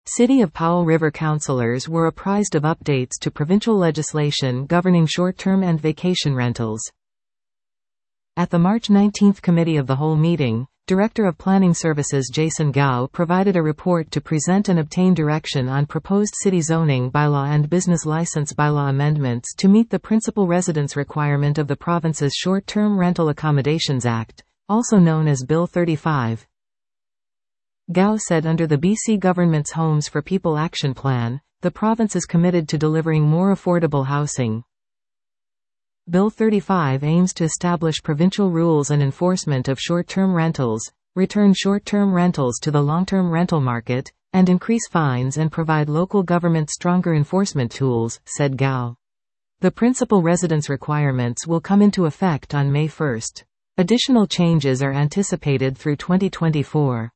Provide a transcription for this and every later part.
City of Powell River councilors were apprised of updates to provincial legislation governing short-term and vacation rentals. At the March 19 Committee of the Whole meeting, Director of Planning Services Jason Gao provided a report to present and obtain direction on proposed city zoning bylaw and business license bylaw amendments to meet the principal residence requirement of the province's Short-Term Rental Accommodations Act, also known as Bill 35. Gao said under the BC government's Homes for People Action Plan, the province is committed to delivering more affordable housing. Bill 35 aims to establish provincial rules and enforcement of short-term rentals, return short-term rentals to the long-term rental market, and increase fines and provide local government stronger enforcement tools, said Gao. The principal residence requirements will come into effect on May 1. Additional changes are anticipated through 2024.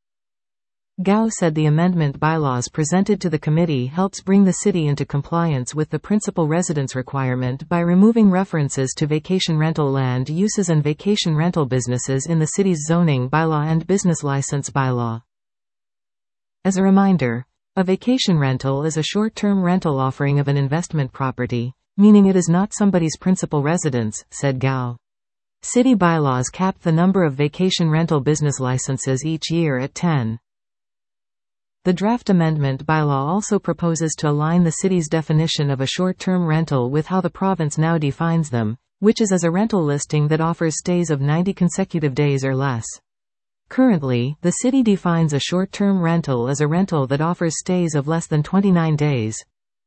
Gao said the amendment bylaws presented to the committee helps bring the city into compliance with the principal residence requirement by removing references to vacation rental land uses and vacation rental businesses in the city's zoning bylaw and business license bylaw. As a reminder, a vacation rental is a short-term rental offering of an investment property, meaning it is not somebody's principal residence, said Gao. City bylaws cap the number of vacation rental business licenses each year at 10. The draft amendment bylaw also proposes to align the city's definition of a short-term rental with how the province now defines them, which is as a rental listing that offers stays of 90 consecutive days or less. Currently, the city defines a short-term rental as a rental that offers stays of less than 29 days.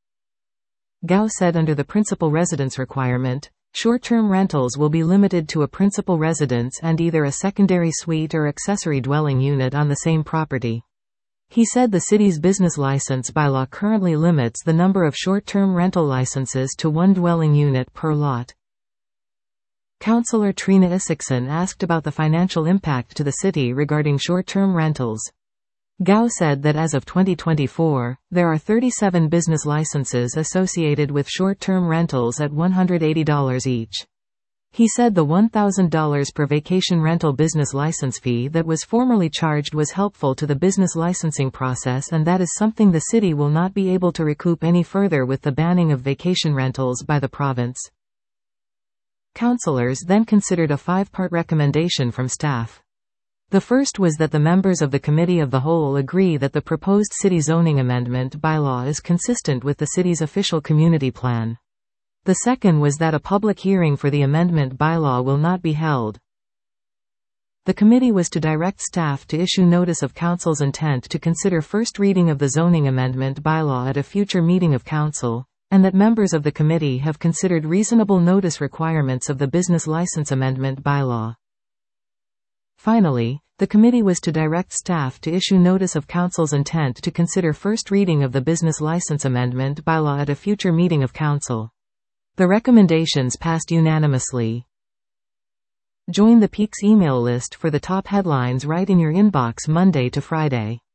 Gao said under the principal residence requirement, short-term rentals will be limited to a principal residence and either a secondary suite or accessory dwelling unit on the same property. He said the city's business license bylaw currently limits the number of short-term rental licenses to one dwelling unit per lot. Councillor Trina Isaacson asked about the financial impact to the city regarding short-term rentals. Gao said that as of 2024, there are 37 business licenses associated with short-term rentals at $180 each. He said the $1,000 per vacation rental business license fee that was formerly charged was helpful to the business licensing process, and that is something the city will not be able to recoup any further with the banning of vacation rentals by the province. Councillors then considered a 5-part recommendation from staff. The first was that the members of the Committee of the Whole agree that the proposed city zoning amendment bylaw is consistent with the city's official community plan. The second was that a public hearing for the amendment bylaw will not be held. The committee was to direct staff to issue notice of council's intent to consider first reading of the zoning amendment bylaw at a future meeting of council, and that members of the committee have considered reasonable notice requirements of the business license amendment bylaw. Finally, the committee was to direct staff to issue notice of council's intent to consider first reading of the business license amendment bylaw at a future meeting of council. The recommendations passed unanimously. Join the Peaks email list for the top headlines right in your inbox Monday to Friday.